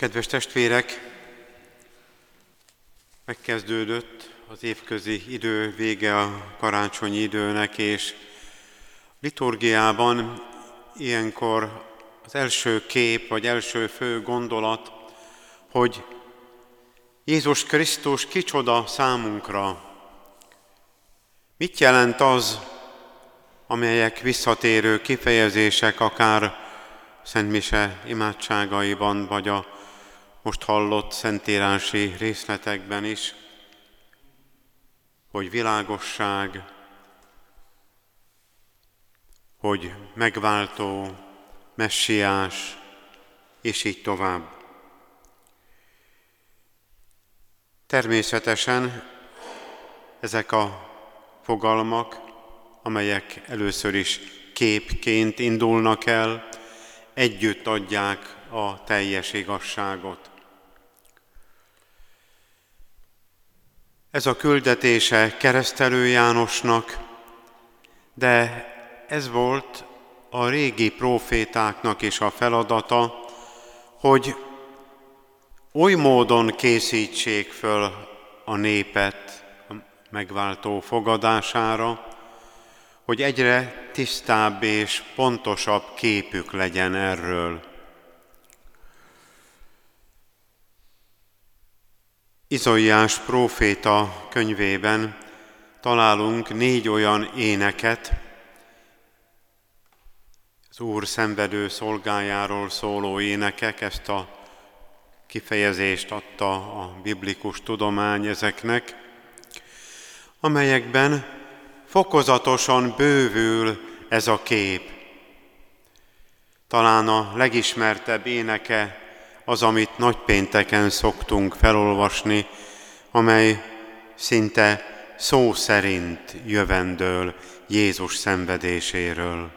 Kedves testvérek, megkezdődött az évközi idő, vége a karácsonyi időnek, és liturgiában ilyenkor az első kép, vagy első fő gondolat, hogy Jézus Krisztus kicsoda számunkra. Mit jelent az, amelyek visszatérő kifejezések, akár Szent Mise imádságaiban, vagy a most hallott szentírási részletekben is, hogy világosság, hogy megváltó, messiás, és így tovább. Természetesen ezek a fogalmak, amelyek először is képként indulnak el, együtt adják a teljes igazságot. Ez a küldetése Keresztelő Jánosnak, de ez volt a régi prófétáknak is a feladata, hogy oly módon készítsék föl a népet a megváltó fogadására, hogy egyre tisztább és pontosabb képük legyen erről. Izaiás próféta könyvében találunk 4 olyan éneket, az Úr szenvedő szolgájáról szóló énekek, ezt a kifejezést adta a biblikus tudomány ezeknek, amelyekben fokozatosan bővül ez a kép. Talán a legismertebb éneke az, amit nagypénteken szoktunk felolvasni, amely szinte szó szerint jövendől Jézus szenvedéséről.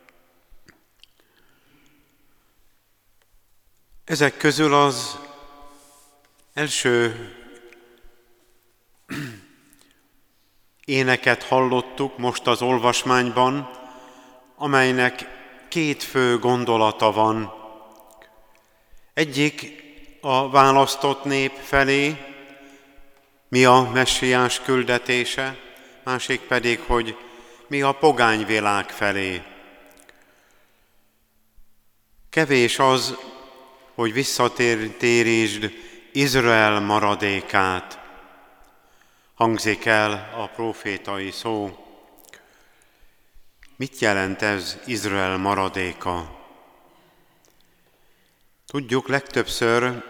Ezek közül az első éneket hallottuk most az olvasmányban, amelynek 2 fő gondolata van. Egyik a választott nép felé, mi a messiás küldetése, másik pedig, hogy mi a pogány világ felé. Kevés az, hogy visszatérítsd Izrael maradékát, hangzik el a prófétai szó. Mit jelent ez, Izrael maradéka? Tudjuk, legtöbbször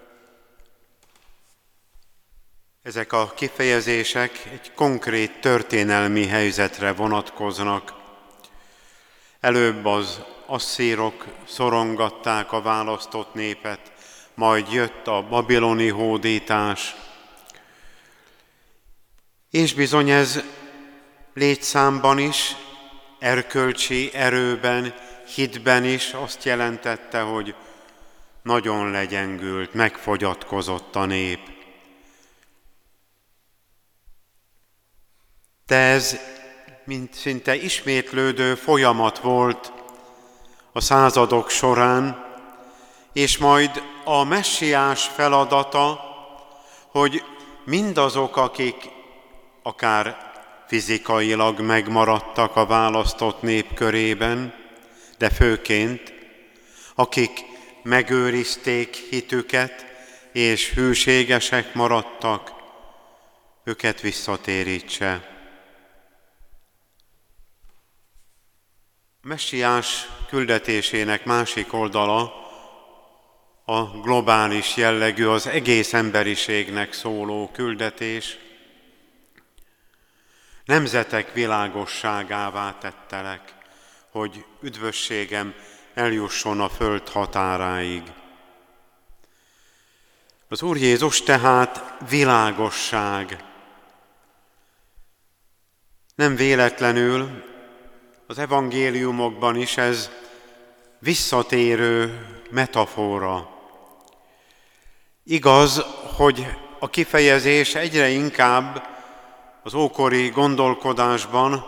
ezek a kifejezések egy konkrét történelmi helyzetre vonatkoznak. Előbb az asszírok szorongatták a választott népet, majd jött a babiloni hódítás, és bizony ez létszámban is, erkölcsi erőben, hitben is azt jelentette, hogy nagyon legyengült, megfogyatkozott a nép. De ez mint szinte ismétlődő folyamat volt a századok során, és majd a messiás feladata, hogy mindazok, akik akár fizikailag megmaradtak a választott nép körében, de főként, akik megőrizték hitüket és hűségesek maradtak, őket visszatérítse. A messiás küldetésének másik oldala a globális jellegű, az egész emberiségnek szóló küldetés. Nemzetek világosságává tettelek, hogy üdvösségem eljusson a föld határáig. Az Úr Jézus tehát világosság. Nem véletlenül az evangéliumokban is ez visszatérő metafora. Igaz, hogy a kifejezés egyre inkább az ókori gondolkodásban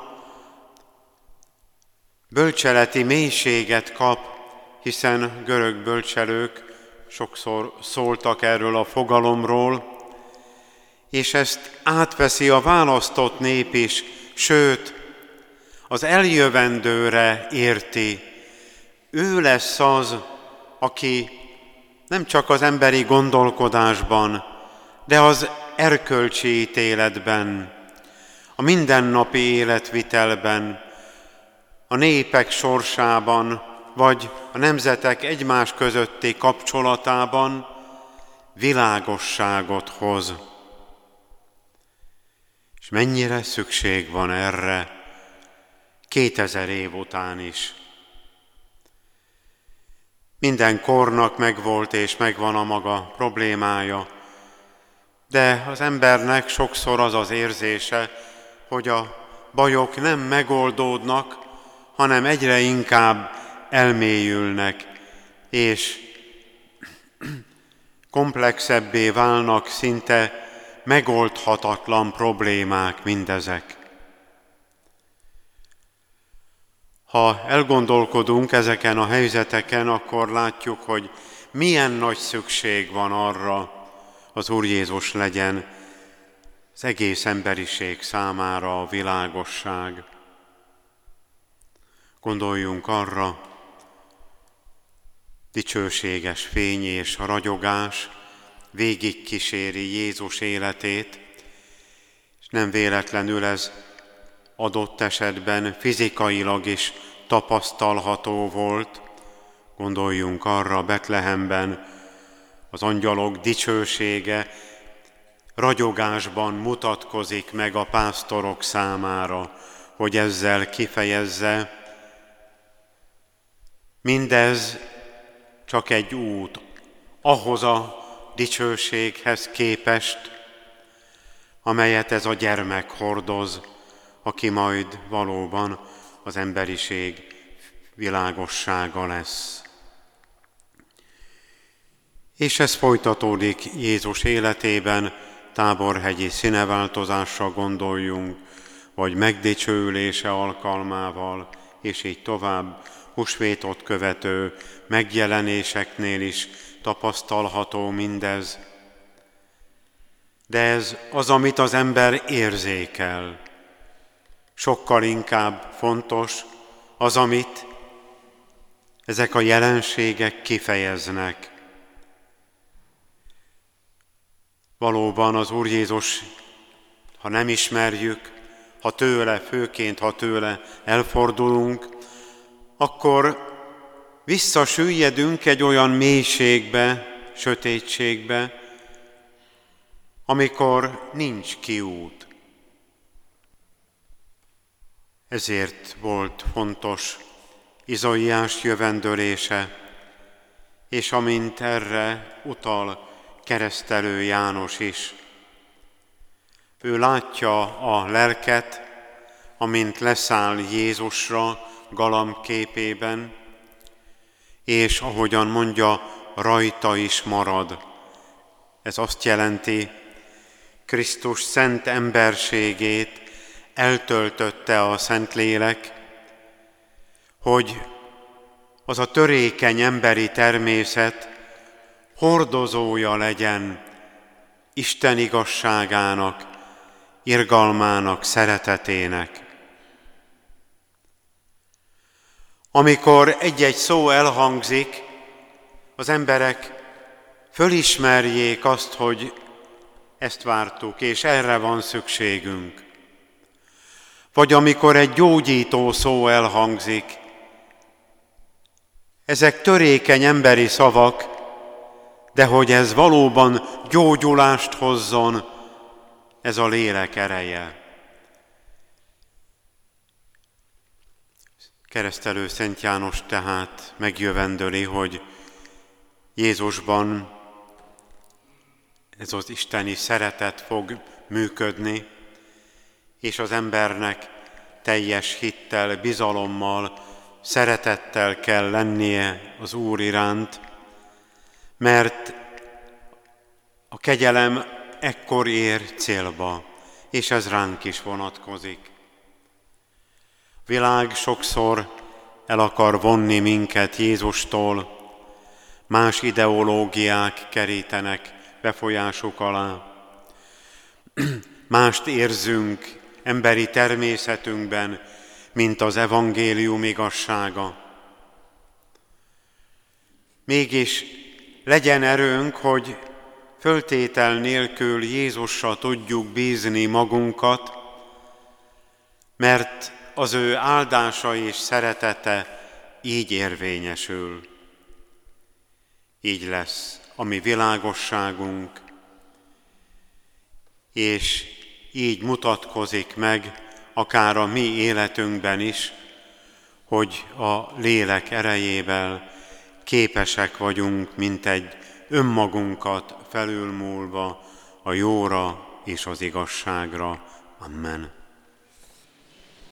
bölcseleti mélységet kap, hiszen görög bölcselők sokszor szóltak erről a fogalomról, és ezt átveszi a választott nép is, sőt, az eljövendőre érti. Ő lesz az, aki nem csak az emberi gondolkodásban, de az erkölcsi ítéletben, a mindennapi életvitelben, a népek sorsában, vagy a nemzetek egymás közötti kapcsolatában világosságot hoz. És mennyire szükség van erre 2000 év után is. Minden kornak megvolt és megvan a maga problémája, de az embernek sokszor az az érzése, hogy a bajok nem megoldódnak, hanem egyre inkább elmélyülnek, és komplexebbé válnak, szinte megoldhatatlan problémák mindezek. Ha elgondolkodunk ezeken a helyzeteken, akkor látjuk, hogy milyen nagy szükség van arra, az Úr Jézus legyen az egész emberiség számára a világosság. Gondoljunk arra, dicsőséges fény és ragyogás végigkíséri Jézus életét, és nem véletlenül ez adott esetben fizikailag is tapasztalható volt. Gondoljunk arra, Betlehemben az angyalok dicsősége ragyogásban mutatkozik meg a pásztorok számára, hogy ezzel kifejezze, mindez csak egy út ahhoz a dicsőséghez képest, amelyet ez a gyermek hordoz, aki majd valóban az emberiség világossága lesz. És ez folytatódik Jézus életében, táborhegyi színeváltozásra gondoljunk, vagy megdicsőülése alkalmával, és így tovább, húsvétot követő megjelenéseknél is tapasztalható mindez. De ez az, amit az ember érzékel. Sokkal inkább fontos az, amit ezek a jelenségek kifejeznek. Valóban az Úr Jézus, ha nem ismerjük, főként ha tőle elfordulunk, akkor visszasüllyedünk egy olyan mélységbe, sötétségbe, amikor nincs kiút. Ezért volt fontos Izaiás jövendölése, és amint erre utal Keresztelő János is. Ő látja a lelket, amint leszáll Jézusra galamb képében, és ahogyan mondja, rajta is marad. Ez azt jelenti, Krisztus szent emberségét eltöltötte a Szentlélek, hogy az a törékeny emberi természet hordozója legyen Isten igazságának, irgalmának, szeretetének. Amikor egy-egy szó elhangzik, az emberek fölismerjék azt, hogy ezt vártuk, és erre van szükségünk. Vagy amikor egy gyógyító szó elhangzik, ezek törékeny emberi szavak, de hogy ez valóban gyógyulást hozzon, ez a lélek ereje. Keresztelő Szent János tehát megjövendöli, hogy Jézusban ez az isteni szeretet fog működni, és az embernek teljes hittel, bizalommal, szeretettel kell lennie az Úr iránt, mert a kegyelem ekkor ér célba, és ez ránk is vonatkozik. A világ sokszor el akar vonni minket Jézustól, más ideológiák kerítenek befolyásuk alá. Mást érzünk emberi természetünkben, mint az evangélium igazsága. Mégis legyen erőnk, hogy föltétel nélkül Jézusra tudjuk bízni magunkat, mert az ő áldása és szeretete így érvényesül. Így lesz a mi világosságunk, és így mutatkozik meg akár a mi életünkben is, hogy a lélek erejével képesek vagyunk, mint egy önmagunkat felülmúlva a jóra és az igazságra. Amen.